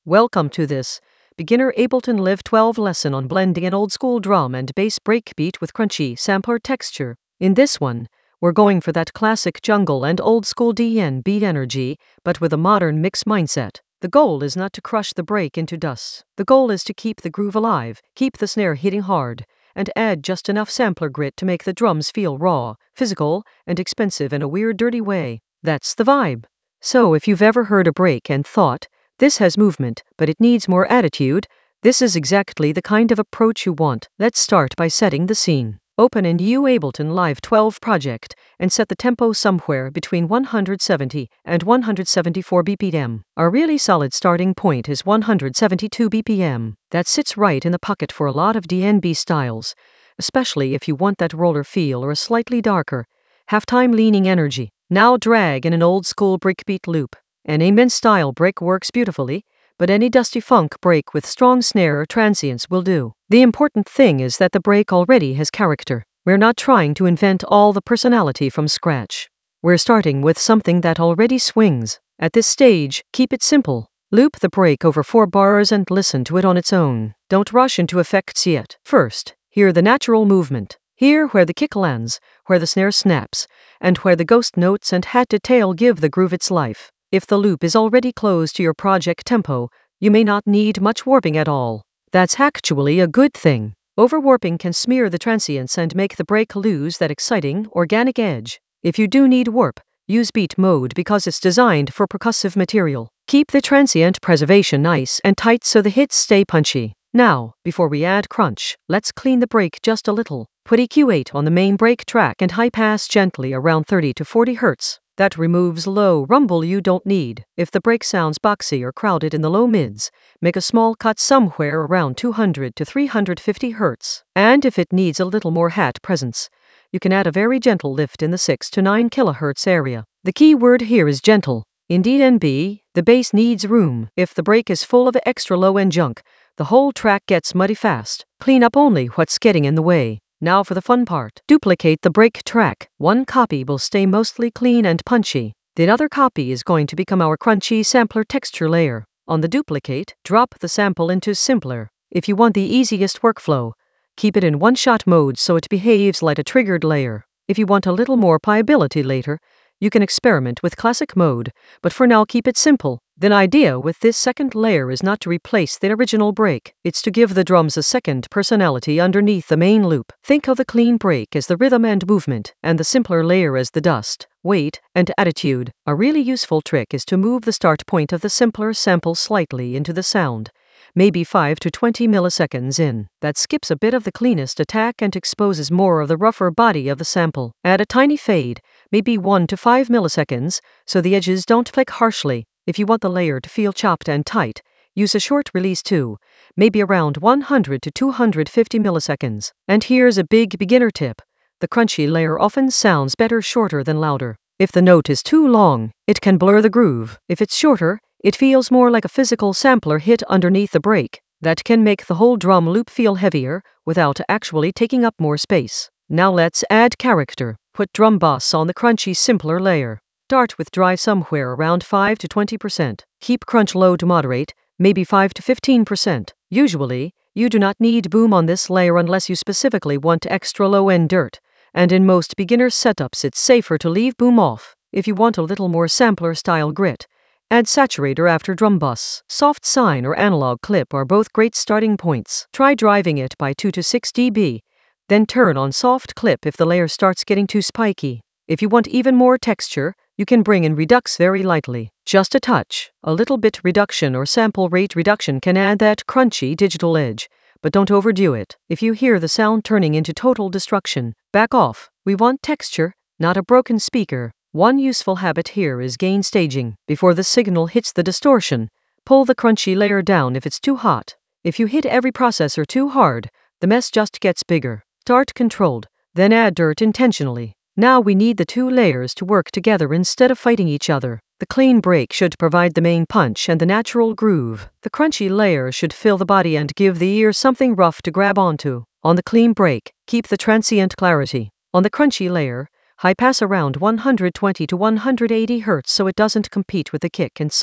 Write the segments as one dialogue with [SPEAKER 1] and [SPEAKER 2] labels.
[SPEAKER 1] Welcome to this beginner Ableton Live 12 lesson on blending an old school drum and bass breakbeat with crunchy sampler texture. In this one, we're going for that classic jungle and old school DN beat energy, but with a modern mix mindset. The goal is not to crush the break into dust. The goal is to keep the groove alive, keep the snare hitting hard, and add just enough sampler grit to make the drums feel raw, physical, and expensive in a weird dirty way. That's the vibe. So if you've ever heard a break and thought, this has movement, but it needs more attitude, this is exactly the kind of approach you want. Let's start by setting the scene. Open a new Ableton Live 12 project and set the tempo somewhere between 170 and 174 BPM. Our really solid starting point is 172 BPM. That sits right in the pocket for a lot of DnB styles, especially if you want that roller feel or a slightly darker, halftime leaning energy. Now drag in an old school breakbeat loop. An amen style break works beautifully, but any dusty funk break with strong snare or transients will do. The important thing is that the break already has character. We're not trying to invent all the personality from scratch. We're starting with something that already swings. At this stage, keep it simple. Loop the break over 4 bars and listen to it on its own. Don't rush into effects yet. First, hear the natural movement. Hear where the kick lands, where the snare snaps, and where the ghost notes and hat detail give the groove its life. If the loop is already close to your project tempo, you may not need much warping at all. That's actually a good thing. Overwarping can smear the transients and make the break lose that exciting, organic edge. If you do need warp, use beat mode because it's designed for percussive material. Keep the transient preservation nice and tight so the hits stay punchy. Now, before we add crunch, let's clean the break just a little. Put EQ8 on the main break track and high pass gently around 30 to 40 Hz. That removes low rumble you don't need. If the break sounds boxy or crowded in the low mids, make a small cut somewhere around 200 to 350 Hz. And if it needs a little more hat presence, you can add a very gentle lift in the 6 to 9 kHz area. The key word here is gentle. In DnB, the bass needs room. If the break is full of extra low-end junk, the whole track gets muddy fast. Clean up only what's getting in the way. Now for the fun part. Duplicate the break track. One copy will stay mostly clean and punchy. The other copy is going to become our crunchy sampler texture layer. On the duplicate, drop the sample into simpler. If you want the easiest workflow, keep it in one-shot mode so it behaves like a triggered layer. If you want a little more pliability later, you can experiment with classic mode, but for now keep it simple. The idea with this second layer is not to replace the original break, it's to give the drums a second personality underneath the main loop. Think of the clean break as the rhythm and movement, and the simpler layer as the dust, weight, and attitude. A really useful trick is to move the start point of the simpler sample slightly into the sound, maybe 5 to 20 milliseconds in. That skips a bit of the cleanest attack and exposes more of the rougher body of the sample. Add a tiny fade, maybe 1 to 5 milliseconds, so the edges don't flick harshly. If you want the layer to feel chopped and tight, use a short release too, maybe around 100 to 250 milliseconds. And here's a big beginner tip. The crunchy layer often sounds better shorter than louder. If the note is too long, it can blur the groove. If it's shorter, it feels more like a physical sampler hit underneath the break. That can make the whole drum loop feel heavier, without actually taking up more space. Now let's add character. Put drum bass on the crunchy simpler layer. Start with drive somewhere around 5 to 20%. Keep crunch low to moderate, maybe 5 to 15%. Usually, you do not need boom on this layer unless you specifically want extra low-end dirt, and in most beginner setups it's safer to leave boom off. If you want a little more sampler-style grit, add saturator after drum bus. Soft sine or analog clip are both great starting points. Try driving it by 2 to 6 dB, then turn on soft clip if the layer starts getting too spiky. If you want even more texture, you can bring in redux very lightly. Just a touch. A little bit reduction or sample rate reduction can add that crunchy digital edge, but don't overdo it. If you hear the sound turning into total destruction, back off. We want texture, not a broken speaker. One useful habit here is gain staging. Before the signal hits the distortion, pull the crunchy layer down if it's too hot. If you hit every processor too hard, the mess just gets bigger. Start controlled, then add dirt intentionally. Now we need the two layers to work together instead of fighting each other. The clean break should provide the main punch and the natural groove. The crunchy layer should fill the body and give the ear something rough to grab onto. On the clean break, keep the transient clarity. On the crunchy layer, high pass around 120 to 180 Hz so it doesn't compete with the kick and sub.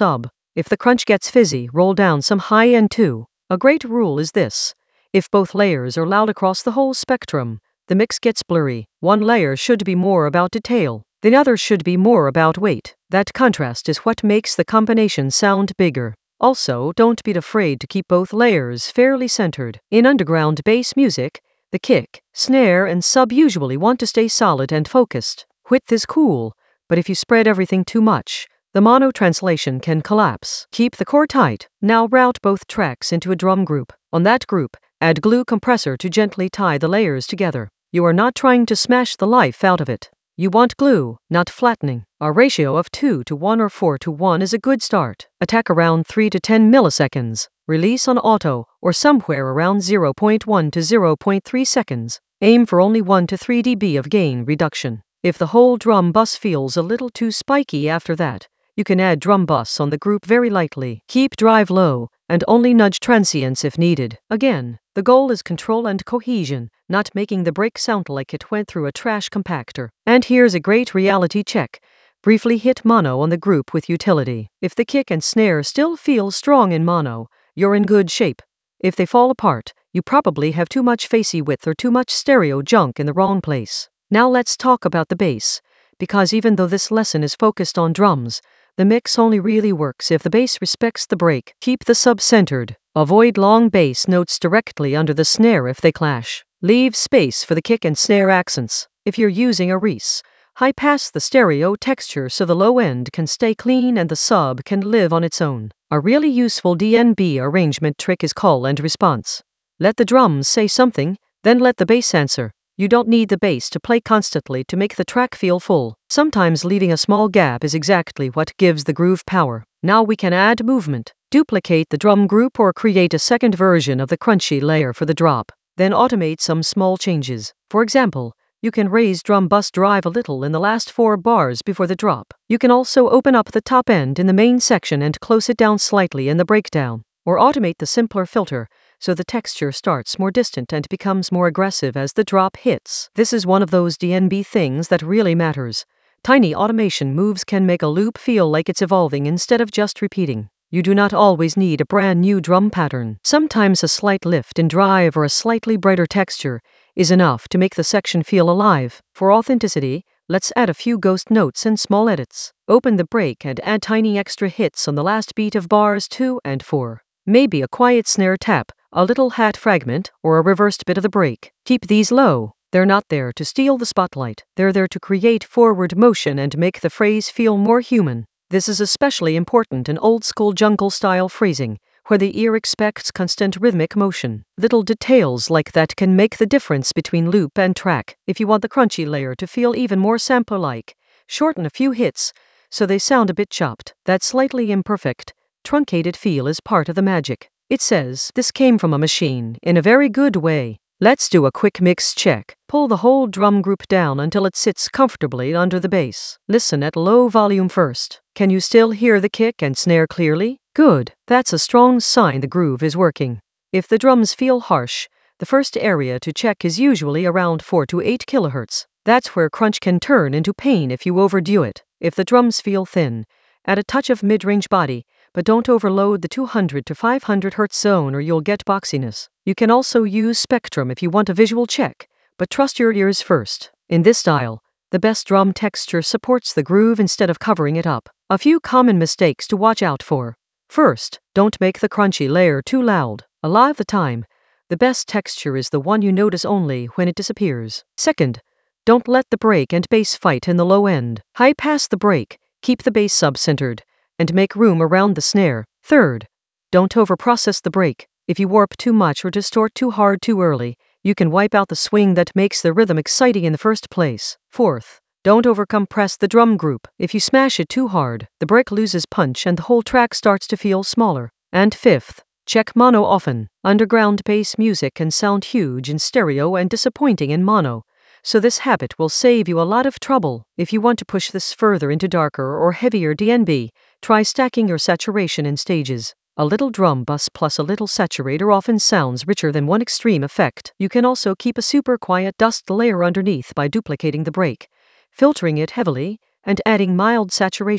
[SPEAKER 1] If the crunch gets fizzy, roll down some high end too. A great rule is this: if both layers are loud across the whole spectrum, the mix gets blurry. One layer should be more about detail, the other should be more about weight. That contrast is what makes the combination sound bigger. Also, don't be afraid to keep both layers fairly centered. In underground bass music, the kick, snare, and sub usually want to stay solid and focused. Width is cool, but if you spread everything too much, the mono translation can collapse. Keep the core tight. Now route both tracks into a drum group. On that group, add glue compressor to gently tie the layers together. You are not trying to smash the life out of it. You want glue, not flattening. A ratio of 2 to 1 or 4 to 1 is a good start. Attack around 3 to 10 milliseconds. Release on auto, or somewhere around 0.1 to 0.3 seconds. Aim for only 1 to 3 dB of gain reduction. If the whole drum bus feels a little too spiky after that, you can add drum bus on the group very lightly. Keep drive low, and only nudge transients if needed. Again, the goal is control and cohesion, not making the break sound like it went through a trash compactor. And here's a great reality check. Briefly hit mono on the group with utility. If the kick and snare still feel strong in mono, you're in good shape. If they fall apart, you probably have too much facey width or too much stereo junk in the wrong place. Now let's talk about the bass, because even though this lesson is focused on drums, the mix only really works if the bass respects the break. Keep the sub centered. Avoid long bass notes directly under the snare if they clash. Leave space for the kick and snare accents. If you're using a Reese, high pass the stereo texture so the low end can stay clean and the sub can live on its own. A really useful DNB arrangement trick is call and response. Let the drums say something, then let the bass answer. You don't need the bass to play constantly to make the track feel full. Sometimes leaving a small gap is exactly what gives the groove power. Now we can add movement. Duplicate the drum group or create a second version of the crunchy layer for the drop. Then automate some small changes. For example, you can raise drum bus drive a little in the last 4 bars before the drop. You can also open up the top end in the main section and close it down slightly in the breakdown. Or automate the simpler filter, so the texture starts more distant and becomes more aggressive as the drop hits. This is one of those DNB things that really matters. Tiny automation moves can make a loop feel like it's evolving instead of just repeating. You do not always need a brand new drum pattern. Sometimes a slight lift in drive or a slightly brighter texture is enough to make the section feel alive. For authenticity, let's add a few ghost notes and small edits. Open the break and add tiny extra hits on the last beat of bars 2 and 4. Maybe a quiet snare tap, a little hat fragment, or a reversed bit of the break. Keep these low. They're not there to steal the spotlight. They're there to create forward motion and make the phrase feel more human. This is especially important in old-school jungle-style phrasing, where the ear expects constant rhythmic motion. Little details like that can make the difference between loop and track. If you want the crunchy layer to feel even more sample-like, shorten a few hits so they sound a bit chopped. That slightly imperfect, truncated feel is part of the magic. It says, "This came from a machine," in a very good way. Let's do a quick mix check. Pull the whole drum group down until it sits comfortably under the bass. Listen at low volume first. Can you still hear the kick and snare clearly? Good. That's a strong sign the groove is working. If the drums feel harsh, the first area to check is usually around 4 to 8 kHz. That's where crunch can turn into pain if you overdo it. If the drums feel thin, add a touch of mid-range body, but don't overload the 200 to 500 Hz zone or you'll get boxiness. You can also use Spectrum if you want a visual check, but trust your ears first. In this style, the best drum texture supports the groove instead of covering it up. A few common mistakes to watch out for. First, don't make the crunchy layer too loud. A lot of the time, the best texture is the one you notice only when it disappears. Second, don't let the break and bass fight in the low end. High pass the break, keep the bass sub-centered, and make room around the snare. Third, don't overprocess the break. If you warp too much or distort too hard too early, you can wipe out the swing that makes the rhythm exciting in the first place. Fourth, don't overcompress the drum group. If you smash it too hard, the break loses punch and the whole track starts to feel smaller. And fifth, check mono often. Underground bass music can sound huge in stereo and disappointing in mono, so this habit will save you a lot of trouble. If you want to push this further into darker or heavier DNB, try stacking your saturation in stages. A little drum bus plus a little saturator often sounds richer than one extreme effect. You can also keep a super quiet dust layer underneath by duplicating the break, filtering it heavily, and adding mild saturation.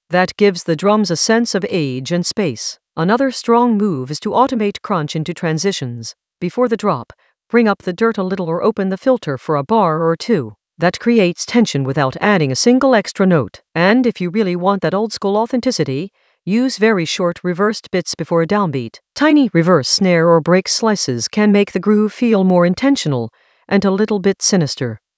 [SPEAKER 1] That gives the drums a sense of age and space. Another strong move is to automate crunch into transitions. Before the drop, bring up the dirt a little or open the filter for a bar or two. That creates tension without adding a single extra note. And if you really want that old school authenticity, use very short reversed bits before a downbeat. Tiny reverse snare or break slices can make the groove feel more intentional and a little bit sinister.